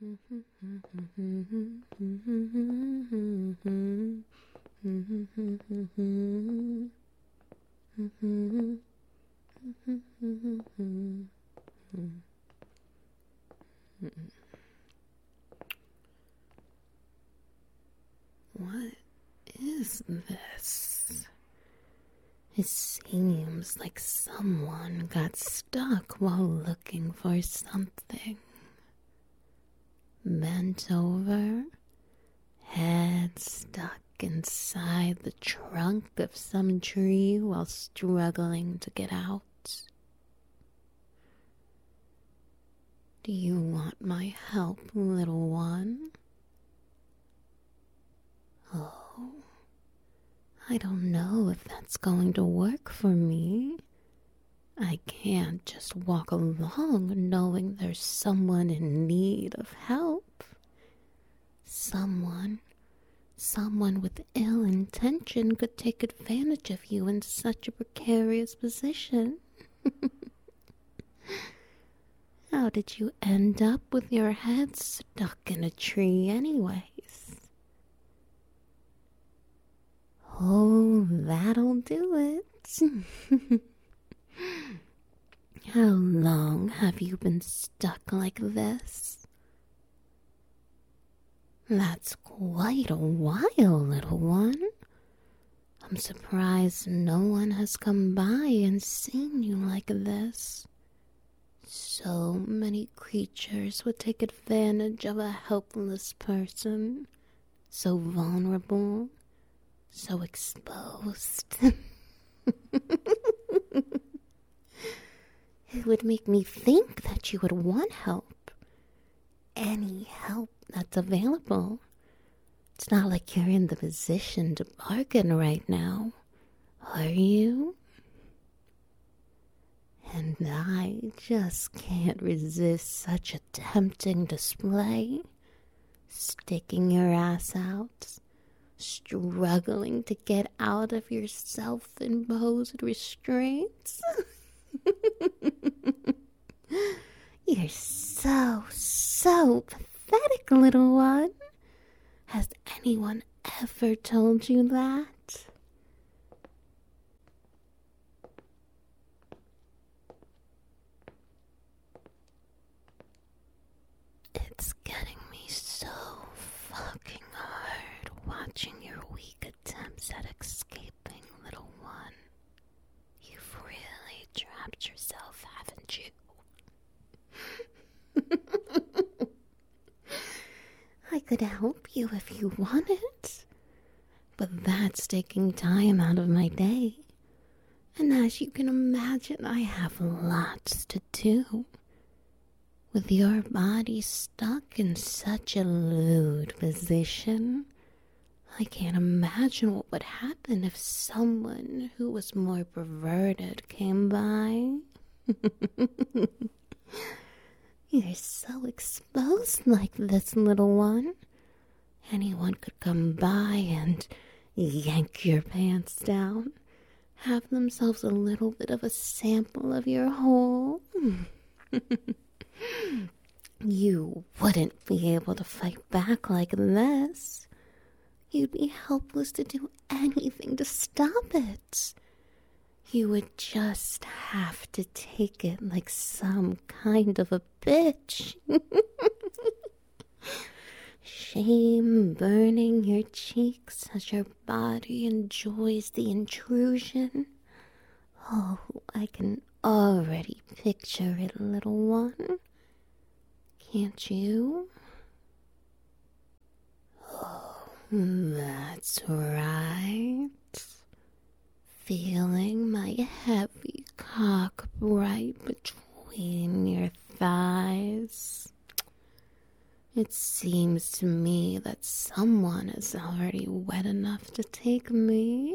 What is this? It seems like someone got stuck while looking for something. Bent over, head stuck inside the trunk of some tree while struggling to get out. Do you want my help, little one? Oh, I don't know if that's going to work for me. I can't just walk along knowing there's someone in need of help. Someone with ill intention could take advantage of you in such a precarious position. How did you end up with your head stuck in a tree anyways? Oh, that'll do it. How long have you been stuck like this? That's quite a while, little one. I'm surprised no one has come by and seen you like this. So many creatures would take advantage of a helpless person, so vulnerable, so exposed. It would make me think that you would want help. Any help that's available. It's not like you're in the position to bargain right now, are you? And I just can't resist such a tempting display. Sticking your ass out, struggling to get out of your self-imposed restraints. You're so pathetic, little one. Has anyone ever told you that? It's getting me so fucking hard watching your weak attempts at escaping, little one. You've really trapped yourself, haven't you? I could help you if you wanted, but that's taking time out of my day. And as you can imagine, I have lots to do. With your body stuck in such a lewd position, I can't imagine what would happen if someone who was more perverted came by. You're so exposed like this, little one. Anyone could come by and yank your pants down, have themselves a little bit of a sample of your hole. You wouldn't be able to fight back like this. You'd be helpless to do anything to stop it. You would just have to take it like some kind of a bitch. Shame burning your cheeks as your body enjoys the intrusion. Oh, I can already picture it, little one. Can't you? Oh, that's right. Feeling my heavy cock right between your thighs. It seems to me that someone is already wet enough to take me.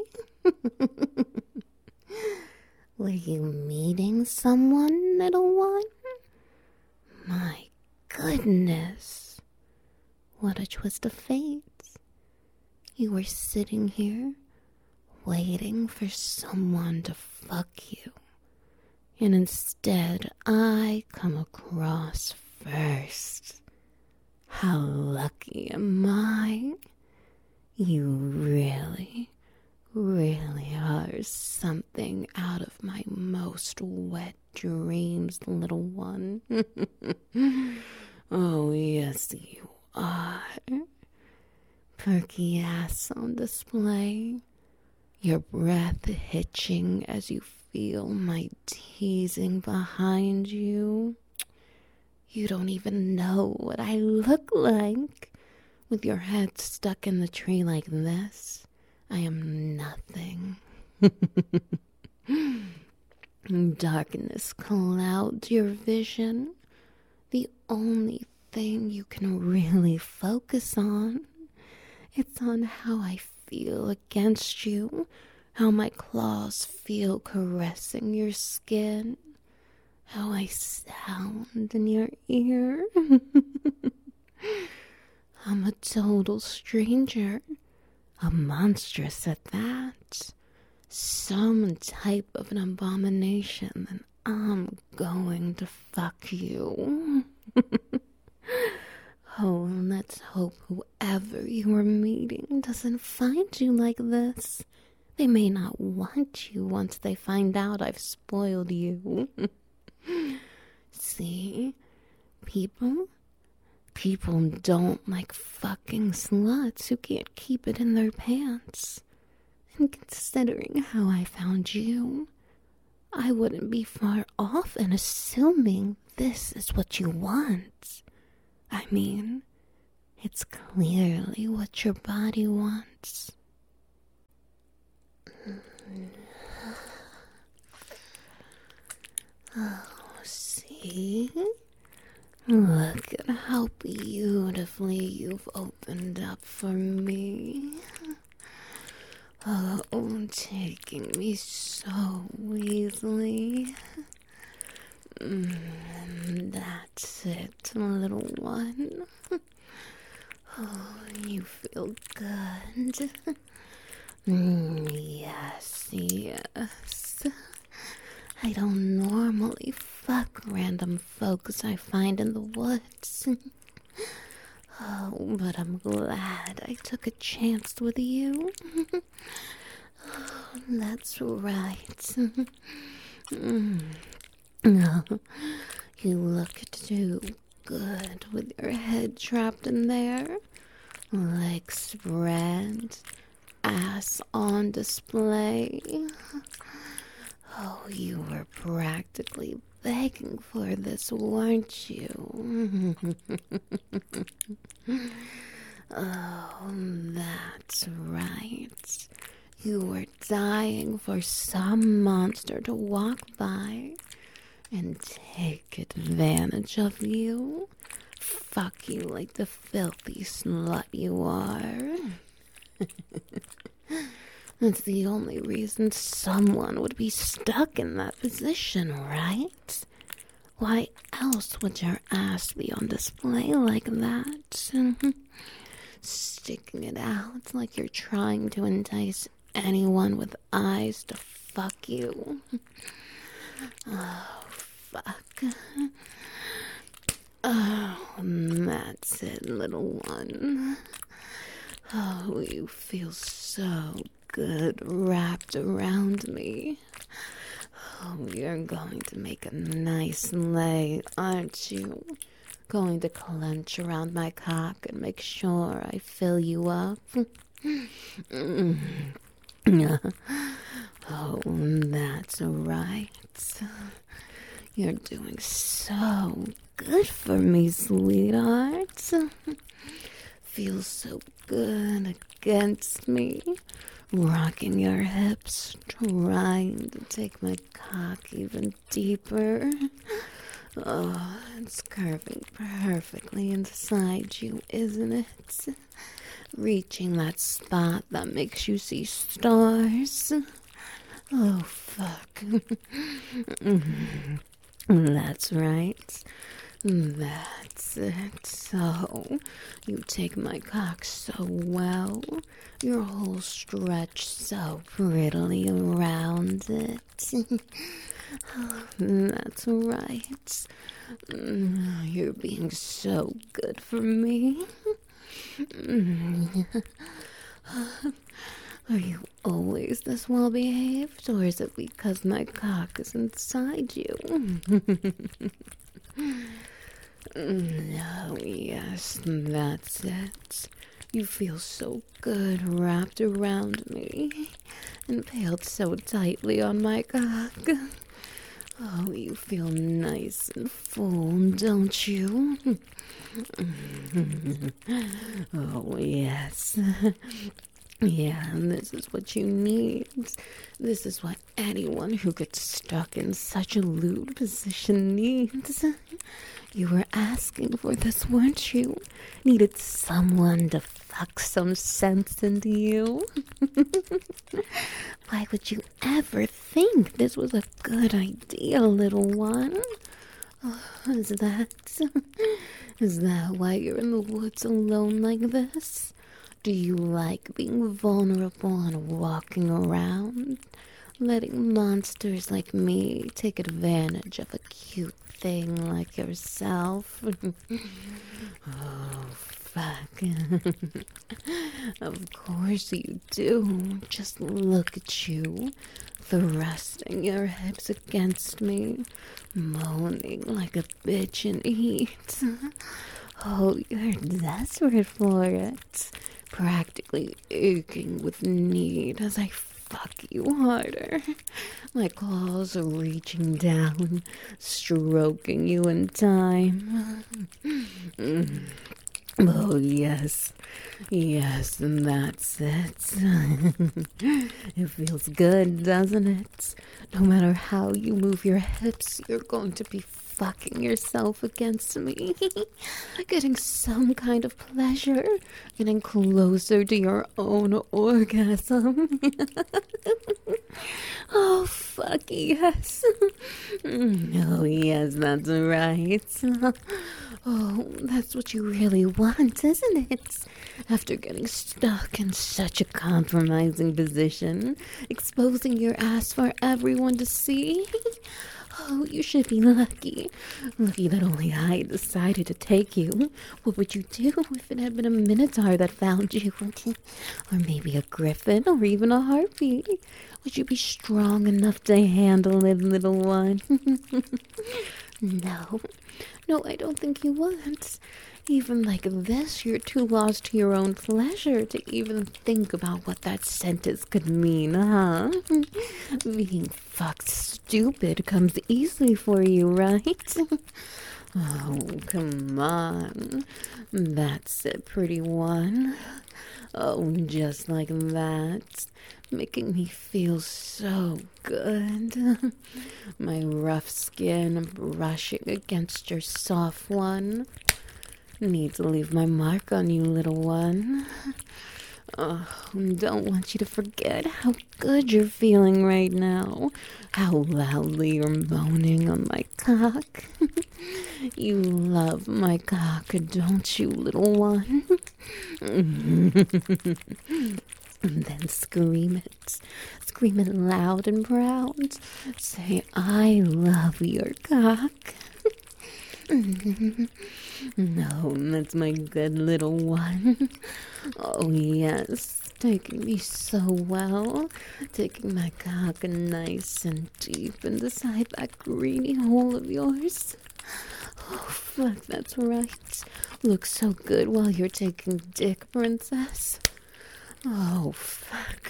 Were you meeting someone, little one? My goodness. What a twist of fate. You were sitting here, waiting for someone to fuck you. And instead, I come across first. How lucky am I? You really, really are something out of my most wet dreams, little one. Oh, yes, you are. Perky ass on display, your breath hitching as you feel my teasing behind you. You don't even know what I look like. With your head stuck in the tree like this, I am nothing. Darkness clouds your vision. The only thing you can really focus on. It's on how I feel against you, how my claws feel caressing your skin, how I sound in your ear. I'm a total stranger, a monstrous at that, some type of an abomination, and I'm going to fuck you. Oh, let's hope whoever you are meeting doesn't find you like this. They may not want you once they find out I've spoiled you. See, people don't like fucking sluts who can't keep it in their pants. And considering how I found you, I wouldn't be far off in assuming this is what you want. I mean, it's clearly what your body wants. Oh, see? Look at how beautifully you've opened up for me. Oh, taking me so easily. That's it, little one. Oh, you feel good. Yes, yes. I don't normally fuck random folks I find in the woods. Oh, but I'm glad I took a chance with you. Oh, that's right. Oh, you look too good with your head trapped in there. Legs spread, ass on display. Oh, you were practically begging for this, weren't you? Oh, that's right. You were dying for some monster to walk by and take advantage of you. Fuck you like the filthy slut you are. That's the only reason someone would be stuck in that position, right? Why else would your ass be on display like that? Sticking it out like you're trying to entice anyone with eyes to fuck you. Oh, fuck. Oh, that's it, little one. Oh, you feel so good wrapped around me. Oh, you're going to make a nice lay, aren't you? Going to clench around my cock and make sure I fill you up. Oh, that's right. You're doing so good for me, sweetheart. Feels so good against me. Rocking your hips, trying to take my cock even deeper. Oh, it's curving perfectly inside you, isn't it? Reaching that spot that makes you see stars. Oh, fuck. That's right. That's it. So, you take my cock so well. Your whole stretch so prettily around it. That's right. You're being so good for me. Are you always this well behaved, or is it because my cock is inside you? No, yes, that's it. You feel so good wrapped around me, impaled so tightly on my cock. Oh, you feel nice and full, don't you? Oh, yes. Yeah, and this is what you need. This is what anyone who gets stuck in such a lewd position needs. You were asking for this, weren't you? Needed someone to fuck some sense into you. Why would you ever think this was a good idea, little one? Oh, is that why you're in the woods alone like this? Do you like being vulnerable and walking around? Letting monsters like me take advantage of a cute thing like yourself? Oh, fuck. Of course you do. Just look at you, thrusting your hips against me, moaning like a bitch in heat. Oh, you're desperate for it. Practically aching with need as I fuck you harder. My claws are reaching down, stroking you in time. Oh, yes. Yes, and that's it. It feels good, doesn't it? No matter how you move your hips, you're going to be fucking yourself against me. Getting some kind of pleasure. Getting closer to your own orgasm. Oh, fuck yes. Oh, yes, that's right. Oh, that's what you really want, isn't it? After getting stuck in such a compromising position, exposing your ass for everyone to see. Oh, you should be lucky. Lucky that only I decided to take you. What would you do if it had been a minotaur that found you? Or maybe a griffin, or even a harpy? Would you be strong enough to handle it, little one? No. No, I don't think you would. Even like this, you're too lost to your own pleasure to even think about what that sentence could mean, huh? Being fucked stupid comes easily for you, right? Oh, come on. That's it, pretty one. Oh, just like that. Making me feel so good. My rough skin brushing against your soft one. Need to leave my mark on you, little one. Oh, don't want you to forget how good you're feeling right now. How loudly you're moaning on my cock. You love my cock, don't you, little one? And then scream it. Scream it loud and proud. Say, I love your cock. No, that's my good little one. Oh, yes. Taking me so well. Taking my cock nice and deep inside that greeny hole of yours. Oh, fuck, that's right. Looks so good while you're taking dick, princess. Oh, fuck.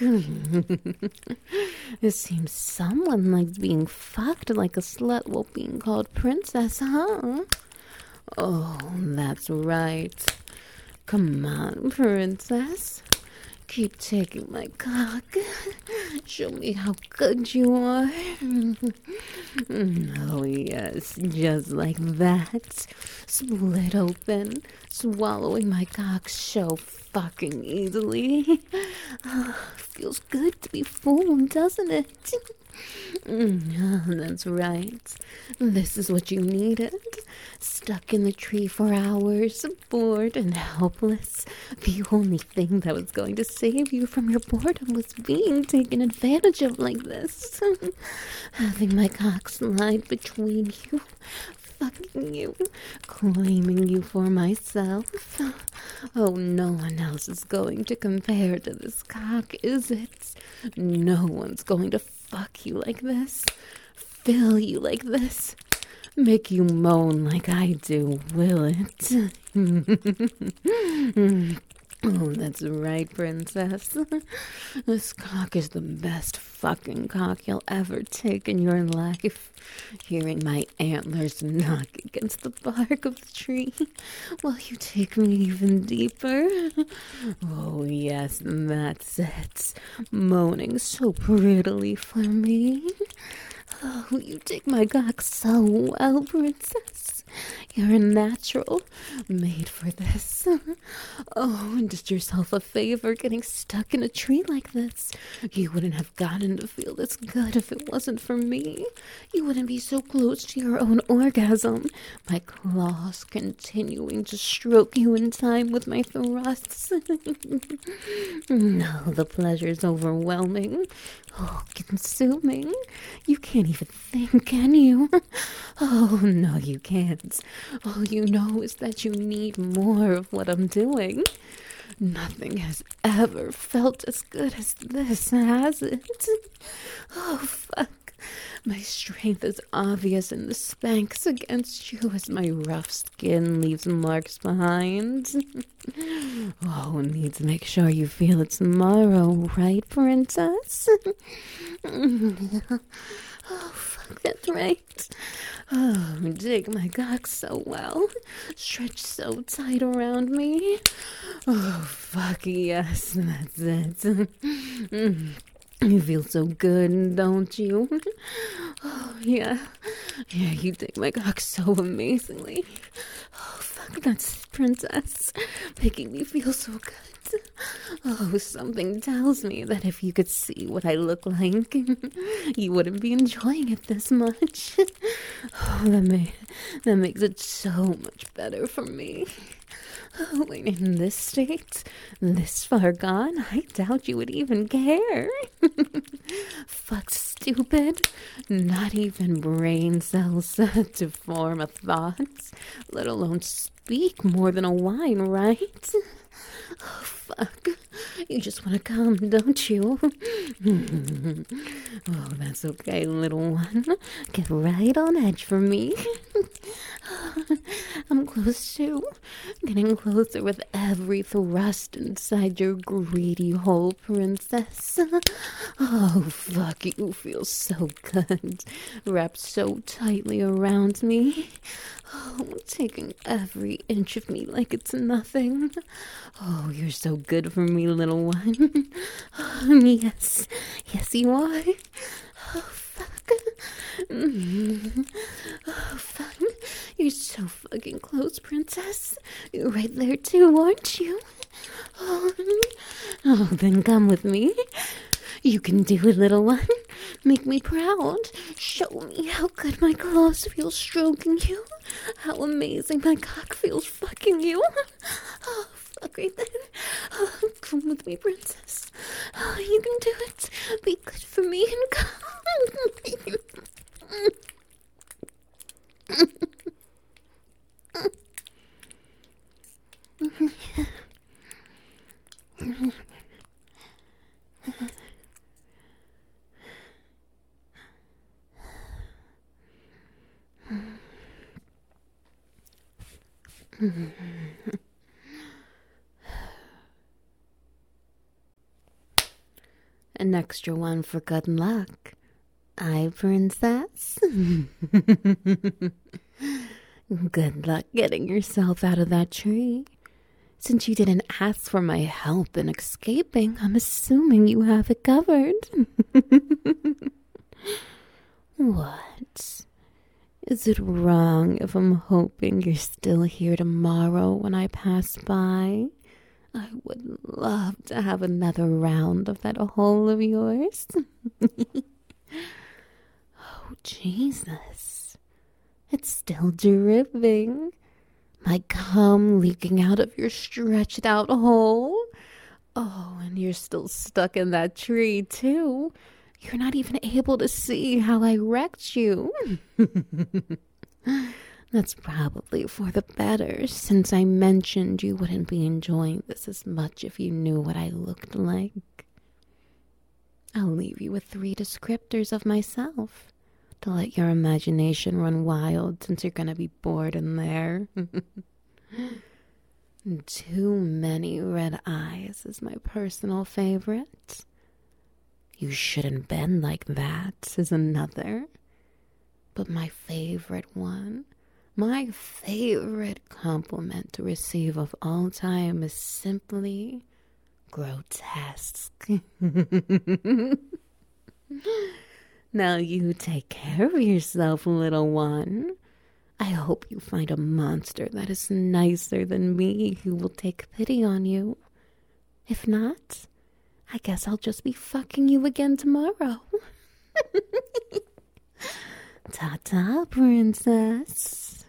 It seems someone likes being fucked like a slut while being called princess, huh? Oh, that's right. Come on, princess. Keep taking my cock. Show me how good you are. Oh, yes, just like that. Split open, swallowing my cock so fucking easily. Feels good to be full, doesn't it? That's right. This is what you needed. Stuck in the tree for hours, bored and helpless. The only thing that was going to save you from your boredom was being taken advantage of like this. Having my cock slide between you, fucking you, claiming you for myself. Oh, no one else is going to compare to this cock, is it? No one's going to fuck you like this, fill you like this, make you moan like I do, will it? Oh, that's right, princess. This cock is the best fucking cock you'll ever take in your life. Hearing my antlers knock against the bark of the tree while you take me even deeper. Oh, yes, that's it. Moaning so prettily for me. Oh, you take my cock so well, princess. You're a natural, made for this. Oh, and did yourself a favor getting stuck in a tree like this. You wouldn't have gotten to feel this good if it wasn't for me. You wouldn't be so close to your own orgasm. My claws continuing to stroke you in time with my thrusts. No, the pleasure's overwhelming. Oh, consuming. You can't even think, can you? Oh, no, you can't. All you know is that you need more of what I'm doing. Nothing has ever felt as good as this, has it? Oh, fuck. My strength is obvious in the spanks against you as my rough skin leaves marks behind. Oh, need to make sure you feel it tomorrow, right, princess? Oh, fuck, that's right. Oh, dig my cock so well. Stretch so tight around me. Oh, fuck, yes, that's it. You feel so good, don't you? Oh, yeah. Yeah, you dig my cock so amazingly. Oh, fuck, that's it, princess. Making me feel so good. Oh, something tells me that if you could see what I look like, you wouldn't be enjoying it this much. Oh, that makes it so much better for me. Oh, in this state, this far gone, I doubt you would even care. Fuck, stupid. Not even brain cells to form a thought, let alone speak more than a whine, right? Oh, fuck. You just want to come, don't you? Oh, that's okay, little one. Get right on edge for me. I'm close too. Getting closer with every thrust inside your greedy hole, princess. Oh, fuck, you feel so good. Wrapped so tightly around me. Oh, taking every inch of me like it's nothing. Oh, you're so good for me, little one. Oh, yes, yes you are. Oh, fuck. Oh, fuck. You're so fucking close, princess. You're right there too, aren't you? Oh, then come with me. You can do it, little one. Make me proud. Show me how good my claws feel stroking you. How amazing my cock feels fucking you. Oh, fuck right then. Oh, come with me, princess. Oh, you can do it. Be good for me and come. An extra one for good luck. Aye, princess? Good luck getting yourself out of that tree. Since you didn't ask for my help in escaping, I'm assuming you have it covered. What? Is it wrong if I'm hoping you're still here tomorrow when I pass by? I would love to have another round of that hole of yours. Oh, Jesus. It's still dripping. My cum leaking out of your stretched out hole. Oh, and you're still stuck in that tree, too. You're not even able to see how I wrecked you. That's probably for the better, since I mentioned you wouldn't be enjoying this as much if you knew what I looked like. I'll leave you with 3 descriptors of myself to let your imagination run wild, since you're gonna be bored in there. Too many red eyes is my personal favorite. You shouldn't bend like that is another. But my favorite one, my favorite compliment to receive of all time is simply grotesque. Now you take care of yourself, little one. I hope you find a monster that is nicer than me who will take pity on you. If not, I guess I'll just be fucking you again tomorrow. Ta-ta, princess.